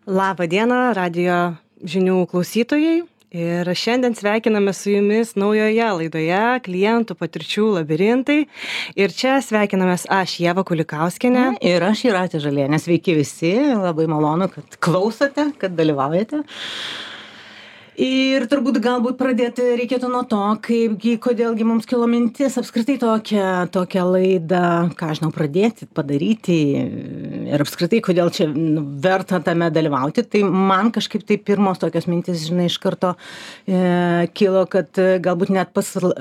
Labą dieną, radio žinių klausytojai. Ir šiandien sveikiname su jumis naujoje laidoje klientų patirčių labirintai. Ir čia sveikinamės aš, Ieva Kulikauskienė. Ir aš, Jūratė Žalienė. Sveiki visi, labai malonu, kad klausote, kad dalyvaujate. Ir turbūt galbūt pradėti reikėtų nuo to, kodėlgi mums kilo mintis apskritai tokią laidą, ką žinau, pradėti, padaryti ir apskritai, kodėl čia verta tame dalyvauti. Tai man kažkaip tai pirmos tokios mintis, žinai, iš karto kilo, kad galbūt net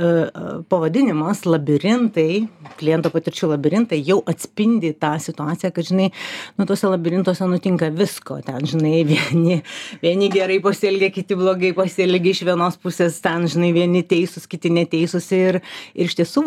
pavadinimas labirintai, kliento patirčių labirintai jau atspindi tą situaciją, kad, žinai, tuose labirintuose nutinka visko. Ten, žinai, vieni gerai pasielgia, kiti blogai pasielgia, iš vienos pusės ten, žinai, vieni teisūs, kiti neteisūs ir iš tiesų,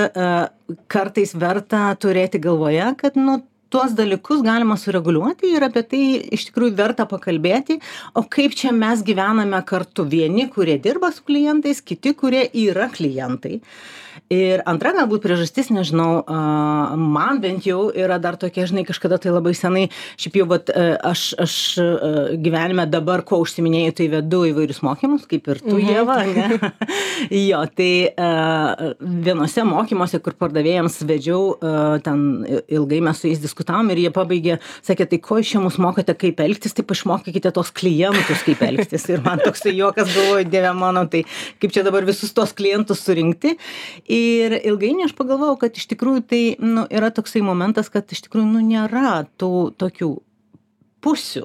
kartais verta turėti galvoje, kad, tuos dalykus galima sureguliuoti ir apie tai iš tikrųjų verta pakalbėti, o kaip čia mes gyvename kartu, vieni, kurie dirba su klientais, kiti, kurie yra klientai. Ir antra galbūt priežastis, nežinau, man bent jau yra dar tokia, žinai, kažkada tai labai senai, šiaip jau, aš gyvenime dabar, ko užsiminėjau, tai vedu įvairius mokymus, kaip ir tu, Ieva, ne? Jo, tai vienose mokymuose, kur pardavėjams vedžiau, ten ilgai mes su jais diskutavom ir jie pabaigė, sakė, tai ko iš čia mus mokote, kaip elgtis, taip išmokykite tos klientus, kaip elgtis. Ir man toks juokas, galvoju, Dieve mano, tai kaip čia dabar visus tos klientus surinkti. Ir ilgainiui aš pagalvojau, kad iš tikrųjų tai yra toksai momentas, kad iš tikrųjų nėra tų tokių pusių.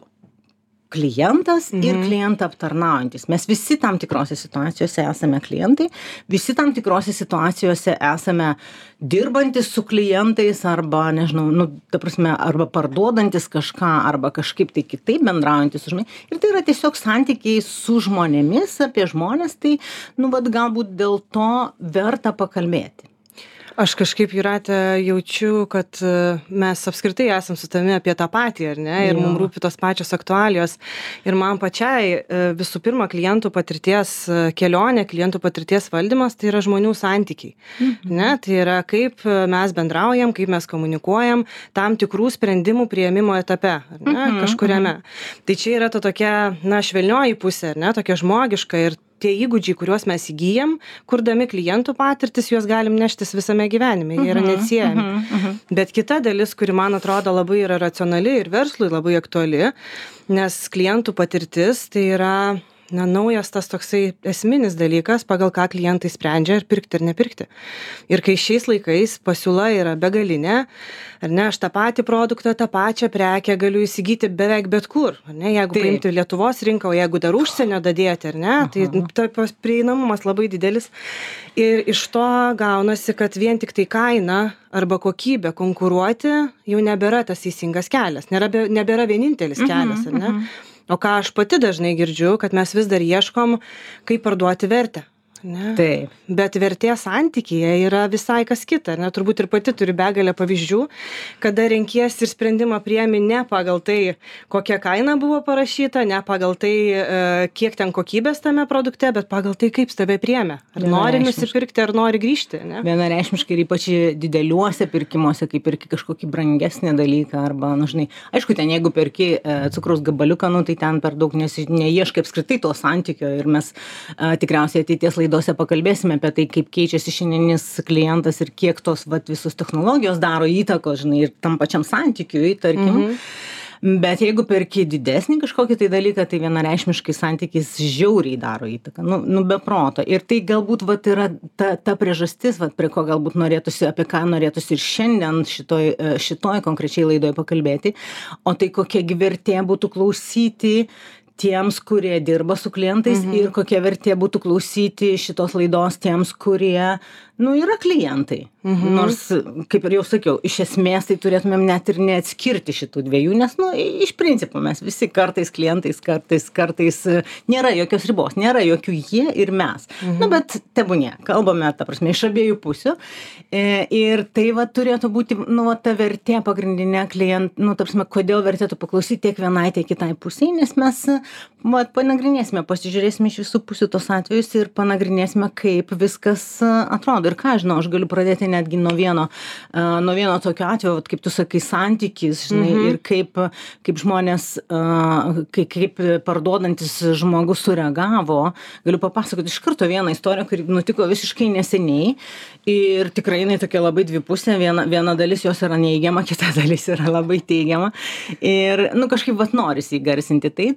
Klientas ir klientą aptarnaujantis. Mes visi tam tikrose situacijose esame klientai, visi tam tikrose situacijose esame dirbantis su klientais arba, nežinau, ta prasme, arba parduodantis kažką, arba kažkaip tai kitaip bendraujantis su žmonėmis. Ir tai yra tiesiog santykiai su žmonėmis, apie žmonės, tai, galbūt dėl to verta pakalbėti. Aš kažkaip, Jūratė, jaučiu, kad mes apskritai esam su tavimi apie tą patį, ar ne? Ir mums rūpi tos pačios aktualijos. Ir man pačiai visų pirma klientų patirties kelionė, klientų patirties valdymas, tai yra žmonių santykiai. Ne? Tai yra kaip mes bendraujam, kaip mes komunikuojam tam tikrų sprendimų priėmimo etape, ar ne? Kažkuriame. Tai čia yra ta tokia, švelnioji pusė, ar ne? Tokia žmogiška ir tie įgūdžiai, kuriuos mes įgyjam, kurdami klientų patirtis, juos galim neštis visame gyvenime, jie yra neatsiejami. Bet kita dalis, kuri man atrodo labai yra racionali ir verslui labai aktuali, nes klientų patirtis tai yra naujas tas toksai esminis dalykas, pagal ką klientai sprendžia ir pirkti ir nepirkti. Ir kai šiais laikais pasiūla yra begalinė, ar ne, aš tą patį produktą, tą pačią prekę galiu įsigyti beveik bet kur, ar ne, jeigu paimti Lietuvos rinką, o jeigu dar užsienio dadėti, ar ne, tai prieinamumas labai didelis. Ir iš to gaunasi, kad vien tik tai kaina arba kokybė konkuruoti jau nebėra tas teisingas kelias, nebėra vienintelis kelias, ar ne? O ką aš pati dažnai girdžiu, kad mes vis dar ieškom, kaip parduoti vertę. Ne? Taip. Bet vertė santykyje yra visai kas kita. Ne? Turbūt ir pati turi begalę pavyzdžių, kada renkiesi ir sprendimą priemi ne pagal tai, kokia kaina buvo parašyta, ne pagal tai, kiek ten kokybės tame produkte, bet pagal tai, kaip tave priėmė. Ar nori nusipirkti, ar nori grįžti. Ne? Vienareikšmiškai ir ypač dideliuose pirkimuose, kai perki kažkokį brangesnį dalyką, arba, žinai, aišku, ten jeigu perki cukraus gabaliuką, tai ten per daug neieškai apskritai to santykio ir mes tikriausiai ateities laidose pakalbėsime apie tai, kaip keičiasi šiandienis klientas ir kiek tos visos technologijos daro įtakos, žinai, ir tam pačiam santykiui, tarkim. Bet jeigu perki didesnį kažkokį tai dalyką, tai vienareikšmiškai santykis žiauriai daro įtaką, be proto. Ir tai galbūt yra ta priežastis, prie ko galbūt norėtųsi, apie ką norėtųsi ir šiandien šitoj konkrečiai laidoje pakalbėti, o tai kokia vertė būtų klausyti tiems, kurie dirba su klientais ir kokia vertė būtų klausyti šitos laidos tiems, kurie, yra klientai. Nors, kaip ir jau sakiau, iš esmės tai turėtumėm net ir neatskirti šitų dviejų, nes, iš principo mes visi kartais klientais, kartais nėra jokios ribos, nėra jokių jie ir mes. Bet tebūnie, kalbame, ta prasme, iš abiejų pusių. Ir tai turėtų būti, ta vertė pagrindinė klientų, ta prasme, kodėl vertėtų paklausyti tiek vienai, tiek kitai pusiai, nes mes panagrinėsime, pasižiūrėsime iš visų pusių tos atvejus ir panagrinėsime, kaip viskas atrodo. ir ką žinau, aš galiu pradėti netgi nuo vieno tokio atvejo, vat, kaip tu sakai, santykis, žinai, ir kaip žmonės, kaip parduodantis žmogus sureagavo. Galiu papasakoti iš karto vieną istoriją, kuri nutiko visiškai neseniai ir tikrai jinai tokia labai dvipusė, viena dalis jos yra neigiama, kita dalis yra labai teigiama ir, kažkaip vat norisi įgarsinti tai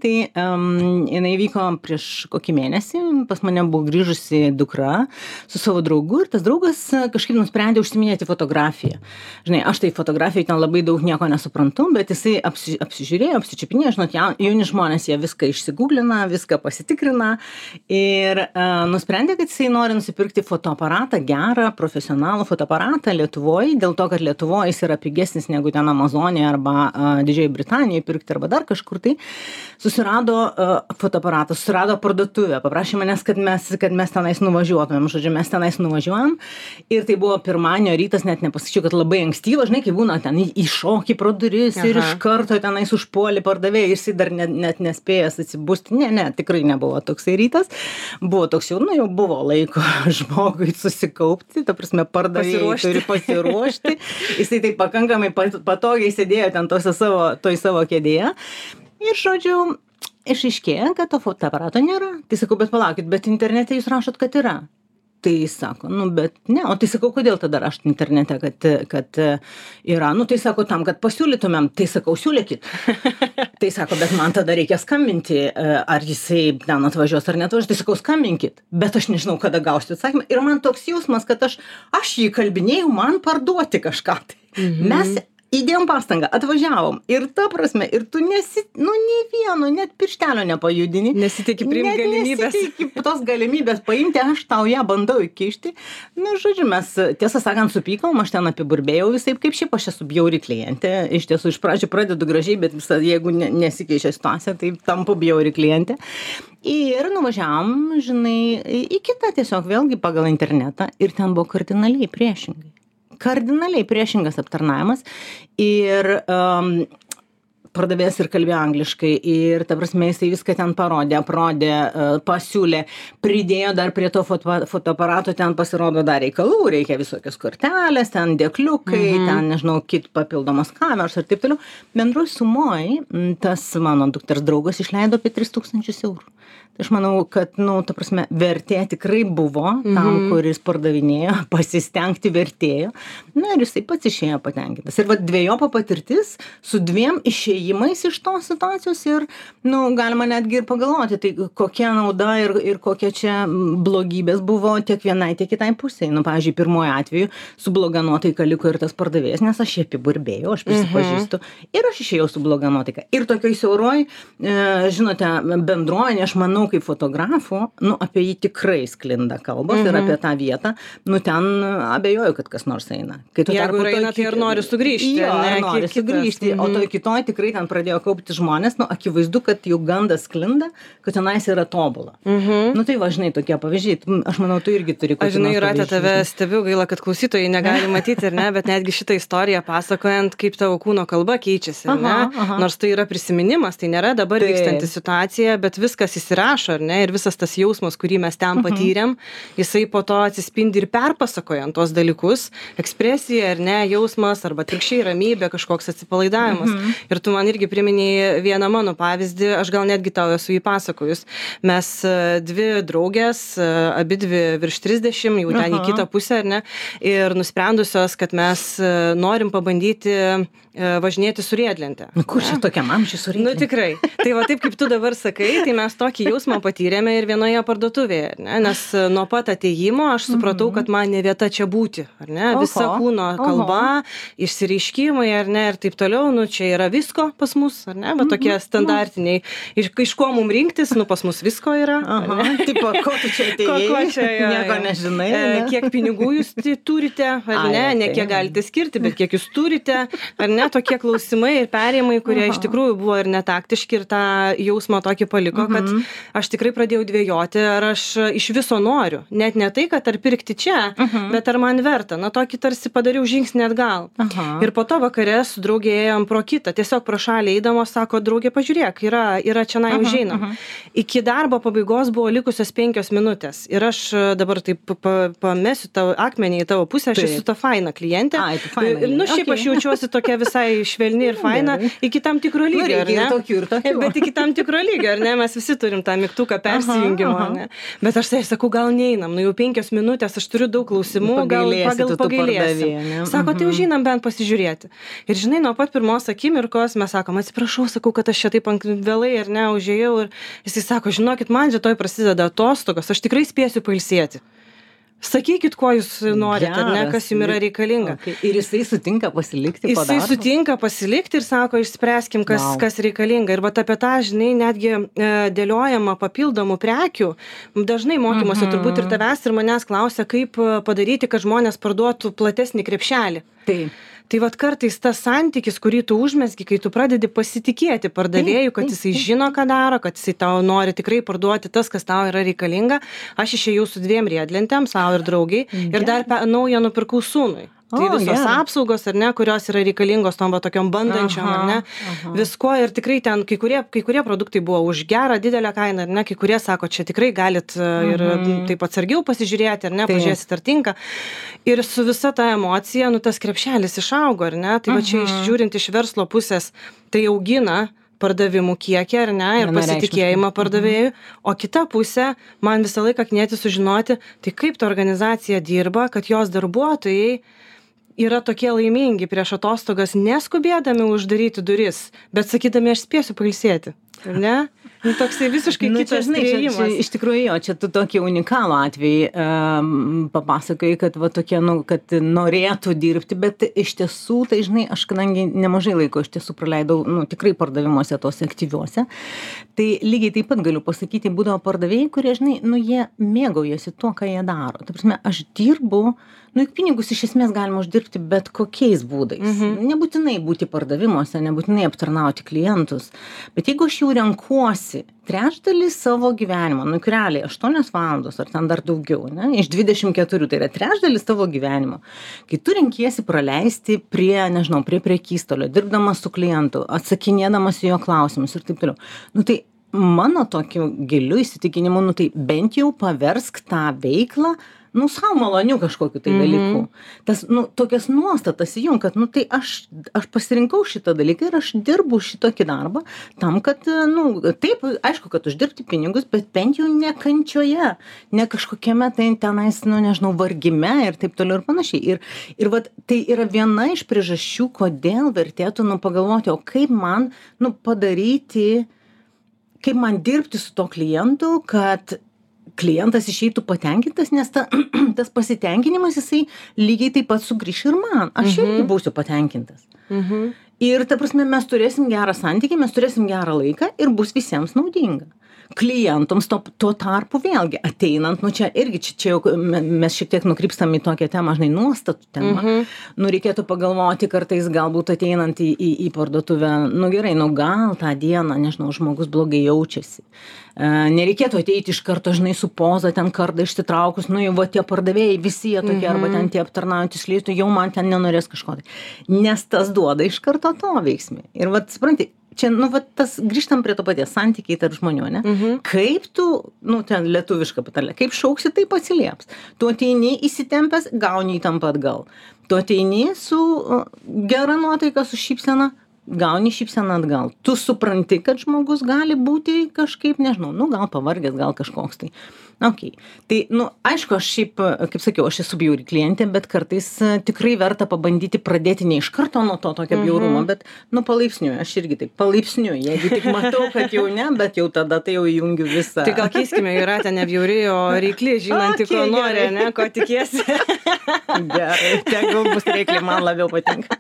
jinai vyko prieš kokį mėnesį, pas mane buvo grįžusi dukra su savo draugu ir tas draugas kažkaip nusprendė užsiiminėti fotografiją. Žinai, aš tai fotografijai ten labai daug nieko nesuprantu, bet jisai apsižiūrėjo, apsičiupinėjo, žinot, jauni žmonės, jie viską išsigūglina, viską pasitikrina ir nusprendė, kad jisai nori nusipirkti fotoaparatą, gerą, profesionalų fotoaparatą Lietuvoje, dėl to, kad Lietuvoje jis yra pigesnis negu ten Amazonėje arba Didžioji Britanijoje pirkti arba dar kažkur tai. Susirado fotoaparatą, susirado parduotuvę, paprašė manęs, kad mes tenais nuvažiuotumėm, žodžiu, mes tenais nuvažiuojam ir tai buvo pirmadienio rytas, net nepasakyčiau, kad labai ankstyva, žinai, kai būna ten įšokį pro duris ir iš karto tenais užpuolį pardavėjai, jisai dar net nespėjęs atsibusti, ne, tikrai nebuvo toksai rytas, buvo toks jau buvo laiko žmogui susikaupti, ta prasme, pardavėjai turi pasiruošti, jisai tai pakankamai patogiai sėdėjo ten toj savo kėdėje ir, žodžiu, išaiškėjo, kad to fotoaparato nėra. Tai sakau, bet palaukit, bet internete jūs rašot, kad yra. Tai jis sako, bet ne, o tai sakau, kodėl tada rašot internete, kad yra, tai sako, tam, kad pasiūlytumėm, tai sakau, siūlykit. Tai sako, bet man tada reikia skambinti, ar jisai ten atvažiuos ar netvažiuos, tai sakau, skambinkit, bet aš nežinau, kada gausiu atsakymą. Ir man toks jausmas, kad aš jį kalbinėjau, man parduoti kažką. Mes įdėjom pastangą, atvažiavom ir ta prasme, ir tu nei vieno, net pirštelio nepajudini. Nesitikį priimti galimybės. Nesitikį tos galimybės paimti, aš tau ją bandau įkišti. Žodžiu, mes, tiesą sakant, supykom, aš ten apiburbėjau visaip, kaip šiaip aš esu bjauri klientė. Iš tiesų, iš pradžių pradedu gražiai, bet jeigu nesikeičia situacija, tai tampu bjauri klientė. Ir nuvažiavom, žinai, į kitą tiesiog vėlgi pagal internetą ir ten buvo kardinaliai priešingas aptarnavimas ir pardavėjas ir kalbėjo angliškai ir, ta prasme, jisai viską ten parodė, pasiūlė, pridėjo dar prie to fotoaparato, ten pasirodo dar reikalų, reikia visokios kortelės, ten dėkliukai, ten, nežinau, papildomos kameros ir taip toliau. Bendroj sumoj, tas mano dukters draugas išleido apie 3000 eurų. Tai aš manau, kad, ta prasme, vertė tikrai buvo tam, kuris pardavinėjo, pasistengti vertėjo. Ir jisai pats išėjo patenkintas. Ir dvejopa patirtis su 2 išėjimais iš tos situacijos ir, galima netgi ir pagalvoti, tai kokia nauda ir kokia čia blogybės buvo tiek vienai, tiek kitai pusei. Pavyzdžiui, pirmojo atveju su bloga nuotaika liko ir tas pardavėjas, nes aš jį apiburbėjau, aš prisipažįstu, ir aš išėjau su bloga nuotaika. Ir tokioj siauroj, žinote, bendruomenė, aš manau, kaip fotografų, apie jį tikrai sklinda kalbos ir apie tą vietą, ten abejoju, kad kas nors eina. Jeigu eina, tai ir nori sugrįžti. Jo, nori sugrįžti, o toj kitoj tikrai ten pradėjo kaupti žmonės, akivaizdu, kad jų gandas sklinda, kad tenais yra tobula. Tai važinai tokie pavyzdžiai, aš manau, tu irgi turi aš žinai, Jūrate, tave stebiu, gaila, kad klausytojai negali matyti, ar ne, bet netgi šitą istoriją pasakojant, kaip tavo kūno kalba keičiasi, ar ne, nors tai yra prisiminimas, tai nėra dabar vykstanti situacija, bet viskas įsirašo, ar ne, ir visas tas jausmas, kurį mes ten patyrėm, jisai po to atsispindi ir perpasakojant tos dalykus, ekspresija, ar ne, jausmas, arba atvirkščiai ramybė, kažkoks atsipalaidavimas. Ir tu man irgi priminėjai vieną mano pavyzdį, aš gal netgi tau esu jį pasakojus. Mes 2 draugės, abidvi virš 30, jau ten į kitą pusę, ar ne, ir nusprendusios, kad mes norim pabandyti važinėti su riedlente. Kur čia tokiam amžiui su riedlente? Tikrai. Tai va taip, kaip tu dabar sakai, tai mes tokį jausmą patyrėme ir vienoje parduotuvėje, ne? Nes nuo pat atėjimo aš supratau, kad man ne vieta čia būti, ar ne? Visa kūno kalba, išsireiškimai, ar ne, ir taip toliau, čia yra visko pas mus, ar ne, bet tokie standartiniai, iš ko mums rinktis, pas mus visko yra. Tipo, ko tu čia atėjai, nieko nežinai. Kiek pinigų jūs turite, ar ne kiek galite skirti, bet kiek jūs turite, ar ne, tokie klausimai ir perėjimai, kurie iš tikrųjų buvo ir netaktiški ir tą jausmą tokį paliko, kad aš tikrai pradėjau dvejoti, ar aš iš viso noriu. Net ne tai, kad ar pirkti čia, bet ar man verta. Tokį tarsi padariau žingsnį atgal. Ir po to vakare su draugė ėjom pro kitą, tiesiog pro šalį eidamos, sako, draugė, pažiūrėk, yra čionai užeinam. Iki darbo pabaigos buvo likusios 5 minutės. Ir aš dabar taip pamesiu tavo akmenį į tavo pusę, aš esu ta faina klientė. Šiaip aš jaučiuosi tokia visai švelni ir faina iki tam tikro lygio, ar ne? Bet iki tam tikro lygio, ar ne? Mes visi turim tą mygtuką persijungimo, ar ne? Bet aš sakau, gal neinam, jau 5 minutės, aš turiu daug klausimų, gal pagailėsim. Sako, tai užeinam bent pasižiūrėti. Ir žinai, nuo pat pirmos akimirkos mes sakom, atsiprašau, sakau, kad aš čia taip vėlai ar ne, užėjau. Ir jisai sako, žinokit, man rytoj prasideda atostogos, aš tikrai spėsiu pailsėti. Sakykit, ko jūs norite, ar ne, kas jums yra reikalinga. Ir jisai sutinka pasilikti po darbo? Jisai sutinka pasilikti ir sako, išspręskim, kas reikalinga. Ir vat apie tą, žinai, netgi dėliojama papildomų prekių. Dažnai mokymuose turbūt ir tavęs ir manęs klausia, kaip padaryti, kad žmonės parduotų platesnį krepšelį. Tai vat kartais tas santykis, kurį tu užmesgi, kai tu pradedi pasitikėti pardavėjų, kad jisai žino, ką daro, kad jisai tau nori tikrai parduoti tas, kas tau yra reikalinga. Aš išėjau su 2 riedlentėm, savo ir draugiai, ir dar naują nupirkau sūnui. Tai visos apsaugos, ar ne, kurios yra reikalingos tom tokiom bandančiom, ar ne, visko ir tikrai ten kai kurie produktai buvo už gerą, didelę kainą, ar ne, kai kurie sako, čia tikrai galit ir taip atsargiau pasižiūrėti, ar ne, pažiūrėsit ar tinka. Ir su visa ta emocija, tas krepšelis išaugo, ar ne, tai va čia žiūrint iš verslo pusės, tai augina pardavimų kiekį, ar ne, ir pasitikėjimą pardavėjų, o kita pusė, man visą laiką knieti sužinoti, tai kaip ta organizacija dirba, kad jos darbuotojai yra tokie laimingi prieš atostogas, neskubėdami uždaryti duris, bet sakydami, aš spėsiu pailsėti, ar ne? Toksai visiškai kitas priėjimas. Iš tikrųjų, čia tu tokį unikalų atvejį papasakai, kad va tokie, kad norėtų dirbti, bet iš tiesų, tai žinai, aš kadangi nemažai laiko iš tiesų praleidau, tikrai pardavimuose tose aktyviuose, tai lygiai taip pat galiu pasakyti, būdavo pardavėjai, kurie, žinai, jie mėgaujasi tuo, ką jie daro. Ta prasme, aš dirbu, juk pinigus iš esmės galima uždirbti bet kokiais būdais. Nebūtinai būti pardavimuose, nebūtinai aptarnauti klientus, bet jeigu aš jau renkuosi trečdalį savo gyvenimo, realiai 8 valandos ar ten dar daugiau, ne, iš 24, tai yra trečdalis tavo gyvenimo, kai tu renkiesi praleisti prie prekystolio, dirbdamas su klientu, atsakinėdamas į jo klausimus ir taip toliau. Tai mano tokiu giliu įsitikinimu, tai bent jau paversk tą veiklą savo malonių kažkokiu tai dalyku. Tas, tokias nuostatas įjung, kad, tai aš pasirinkau šitą dalyką ir aš dirbu šitokį darbą tam, kad, taip, aišku, kad uždirbti pinigus, bet bent jau ne kančioje, ne kažkokiame tenais, vargime ir taip toliau ir panašiai. Ir vat, tai yra viena iš priežasčių, kodėl vertėtų, pagalvoti, o kaip man, padaryti, kaip man dirbti su to klientu, kad klientas išeitų patenkintas, nes tas pasitenkinimas, jisai lygiai taip pat sugrįš ir man. Aš irgi būsiu patenkintas. Ir ta prasme, mes turėsim gerą santykį, mes turėsim gerą laiką ir bus visiems naudinga. Klientams tuo tarpu vėlgi ateinant, čia irgi, čia jau mes šiek tiek nukrypstam į tokią temą, nuostatų temą. Reikėtų pagalvoti kartais galbūt ateinant į parduotuvę, gerai, gal tą dieną, žmogus blogai jaučiasi. Nereikėtų ateiti iš karto, su poza, ten kardą išsitraukus, va tie pardavėjai, visi jie tokie, arba ten tie aptarnaujantys klientų, jau man ten nenorės kažko. Nes tas duoda iš karto to veiksmį. Ir supranti, čia, tas grįžtam prie to paties santykiai tarp žmonių, ne? Kaip tu, ten lietuviška patarlė, kaip šauksi, taip atsilieps. Tu ateini įsitempęs, gauni įtampą atgal. Tu ateini su gera nuotaika, su šypsena, gauni šypseną atgal. Tu supranti, kad žmogus gali būti kažkaip, gal pavargęs, gal kažkoks tai. Okay. Tai, aišku, aš šiaip, kaip sakiau, aš esu bjauri klientė, bet kartais tikrai verta pabandyti pradėti ne iš karto nuo to tokio bjaurumo, bet, palaipsniui, aš irgi taip, palaipsniui, jeigu tik matau, kad jau ne, bet jau tada tai jau įjungiu visą. Tai gal keiskime, Jūratė ne bjauri, o reikli, žinanti, ko nori, ne, ko tikiesi. Gerai, tegul bus reikli, man labiau patinka.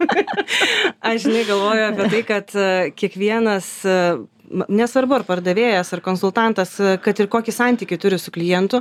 Aš galvoju apie tai, kad kiekvienas, nesvarbu ar pardavėjas, ar konsultantas, kad ir kokį santykį turi su klientu,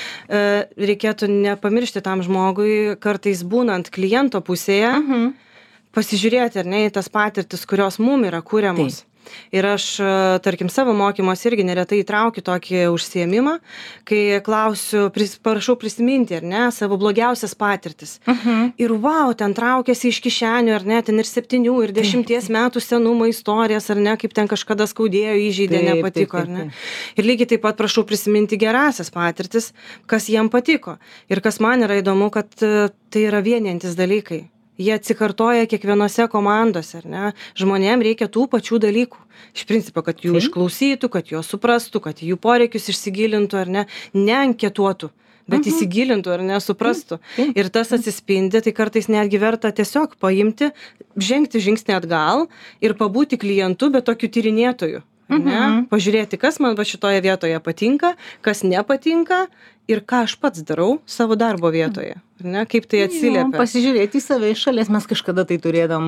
reikėtų nepamiršti tam žmogui, kartais būnant kliento pusėje, pasižiūrėti, ar ne, į tas patirtis, kurios mum yra kuriamos. Ir aš, tarkim, savo mokymuose irgi neretai įtraukiu tokį užsiėmimą, kai klausiu, prašau prisiminti, ar ne, savo blogiausias patirtis. Ir wow, ten traukiasi iš kišenių, ar ne, ten ir 7, ir 10 metų senumo istorijas, ar ne, kaip ten kažkada skaudėjo, įžeidė, nepatiko, ar ne. Ir lygiai taip pat prašau prisiminti gerasias patirtis, kas jiem patiko. Ir kas man yra įdomu, kad tai yra vienijantis dalykai. Jie atsikartoja kiekvienose komandose, ar ne? Žmonėm reikia tų pačių dalykų. Iš principo, kad jų išklausytų, kad juos suprastų, kad jų poreikius išsigilintų, ar ne? Neanketuotų, bet įsigilintų, ar ne, suprastų. Ir tas atsispindi, tai kartais netgi verta tiesiog paimti, žengti žingsnį atgal ir pabūti klientu, bet tokiu tyrinėtoju. Ne? Pažiūrėti, kas man va šitoje vietoje patinka, kas nepatinka ir ką aš pats darau savo darbo vietoje. Ne? Kaip tai atsiliepia. Pasižiūrėti į save iš šalies. Mes kažkada tai turėdam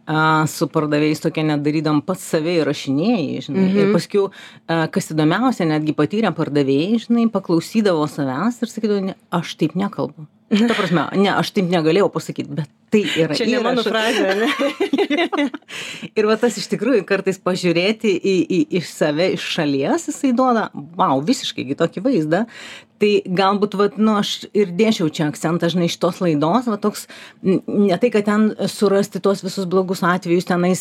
su pardavėjais tokia nedarydam pats save įrašinėjai, žinai. Ir paskiau, kas įdomiausia, netgi patyrę pardavėjai, žinai, paklausydavo savęs ir sakydavo, ne, aš taip nekalbu. Ta prasme, ne, aš taip negalėjau pasakyti, bet tai yra čia ne mano frazė, ne? Ir va tas iš tikrųjų kartais pažiūrėti į save iš šalies, jisai duoda, wow, visiškai tokį vaizdą. Tai galbūt, vat, nu, aš ir dėčiau čia akcentą, žinai, šitos laidos, va toks, ne tai, kad ten surasti tuos visus blogus atvejus, tenais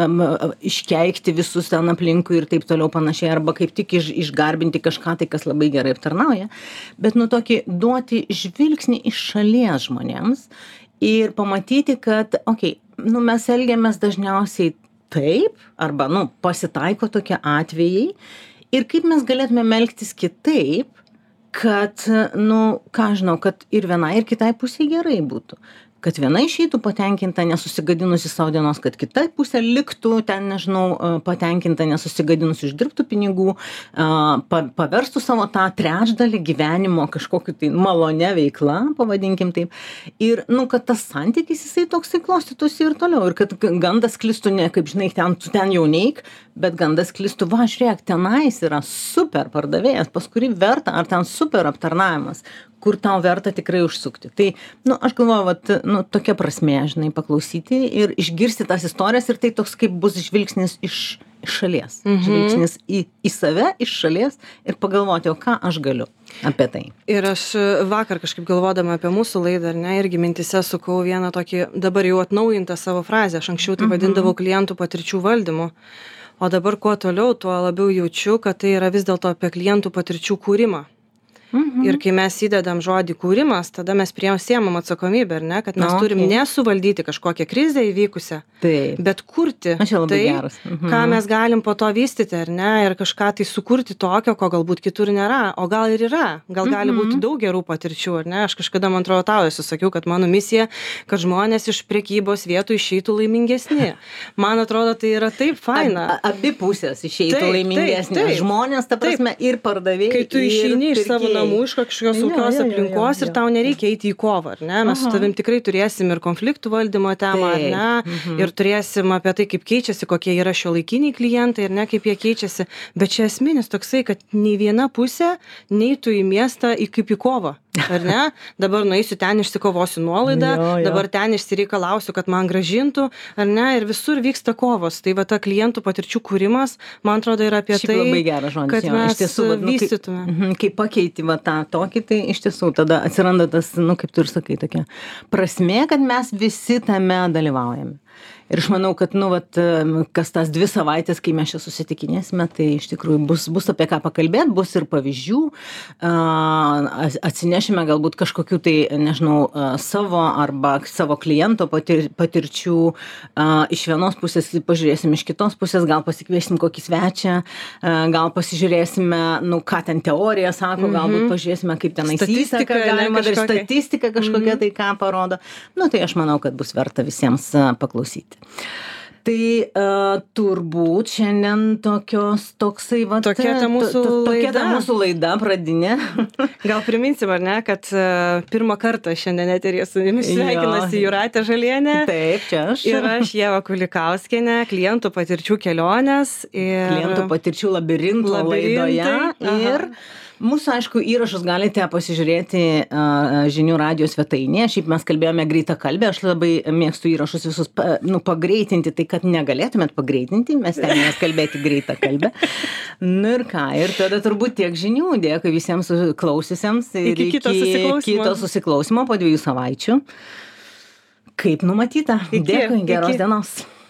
iškeikti visus ten aplinkui ir taip toliau panašiai, arba kaip tik išgarbinti kažką tai, kas labai gerai aptarnauja, bet, nu, tokį duoti žvilgsnį iš šalies žmonėms ir pamatyti, kad, okei, nu, mes elgiamės dažniausiai taip, arba, nu, pasitaiko tokie atvejai ir kaip mes galėtume elgtis kitaip, kad, nu, ką žinau, kad ir vienai, ir kitai pusiai gerai būtų. Kad viena išeitų patenkinta, nesusigadinusi savo dienos, kad kita pusė liktų ten, nežinau, patenkinta, nesusigadinusi, uždirbtų pinigų, paverstų savo tą trečdalį gyvenimo kažkokiu tai malonę veiklą, pavadinkim taip. Ir, nu, kad tas santykis jisai toksai klostytųsi ir toliau. Ir kad gandas sklistų ne, kaip žinai, ten jau neik, bet gandas sklistų, va, žiūrėk, tenais yra super pardavėjas, pas kurį verta, ar ten super aptarnavimas, kur tau verta tikrai užsukti. Tai, nu, aš galvoju, vat, nu, tokia prasmė, žinai, paklausyti ir išgirsti tas istorijas ir tai toks kaip bus žvilgsnis iš šalies. Žvilgsnis į save iš šalies ir pagalvoti, o ką aš galiu apie tai. Ir aš vakar kažkaip galvodama apie mūsų laidą, ar ne, irgi mintise sukau vieną tokį dabar jau atnaujintą savo frazę. Aš anksčiau tai vadindavau klientų patirčių valdymu. O dabar kuo toliau, tuo labiau jaučiu, kad tai yra vis dėlto apie klientų patirčių kūrimą. Ir kai mes įdedam žodį kūrimas, tada mes priėmam atsakomybę, ar ne, kad mes turim nesuvaldyti kažkokią krizę įvykusią, bet kurti tai, ką mes galim po to vystyti, ar ne, ir kažką tai sukurti tokio, ko galbūt kitur nėra, o gal ir yra, gal gali būti daug gerų patirčių, ar ne, aš kažkada, man atrodo, tau esu sakiau, kad mano misija, kad žmonės iš prekybos vietų išeitų laimingesni. Man atrodo, tai yra taip faina. Abi pusės išeitų laimingesni. Žmonės, ta prasme, ir pardavėjai. Kai tu išeini iš savo namų, iš kažkokios saugios aplinkos ir tau nereikia eiti į kovą, ar ne? Mes su tavim tikrai turėsim ir konfliktų valdymo temą, ar ne? Ir turėsim apie tai, kaip keičiasi, kokie yra šiuolaikiniai klientai, ar ne, kaip jie keičiasi. Bet čia esminis toksai, kad nei viena pusė neitų į miestą kaip į kovą. Ar ne? Dabar nueisiu ten, išsikovosiu nuolaidą, dabar ten išsireikalausiu, kad man grąžintų, ar ne? Ir visur vyksta kovos. Tai va ta klientų patirčių kūrimas, man atrodo, yra apie tai, kad mes vystytume. Kai pakeiti va tą tokį, tai iš tiesų tada atsiranda tas, nu, kaip tu ir sakai, tokia prasmė, kad mes visi tame dalyvaujame. Ir aš manau, kad, nu, vat, kas tas 2 savaitės, kai mes čia susitikinėsime, tai iš tikrųjų bus apie ką pakalbėti, bus ir pavyzdžių, atsinešime galbūt kažkokių tai, nežinau, savo arba savo kliento patirčių, iš vienos pusės pažiūrėsim, iš kitos pusės gal pasikviesim kokį svečią, gal pasižiūrėsime, nu, ką ten teorija sako, galbūt pažiūrėsime, kaip tenais įtaka galima daryti, statistika kažkokia tai ką parodo. Nu, tai aš manau, kad bus verta visiems paklausyti. Tai turbūt šiandien toksai va, tokia ta mūsų laida pradinė. Gal priminsim, ar ne, kad pirmą kartą šiandien eteryje su jumis sveikinasi Jūratė Žalienė. Taip, čia aš. Ir aš Ieva Kulikauskienė, klientų patirčių kelionės. Klientų patirčių labirinto laidoje. Ir mūsų, aišku, įrašus galite pasižiūrėti žinių radijo svetainėje. Šiaip mes kalbėjome greitakalbę, aš labai mėgstu įrašus visus pagreitinti tai, kad negalėtumėt pagreitinti, mes stengiamės kalbėti greitą kalbą. Nu ir ką, ir tada turbūt tiek žinių. Dėkui visiems klausiusiems ir iki kito susiklausimo po 2 savaičių. Kaip numatyta. Dėkui, geros dienos.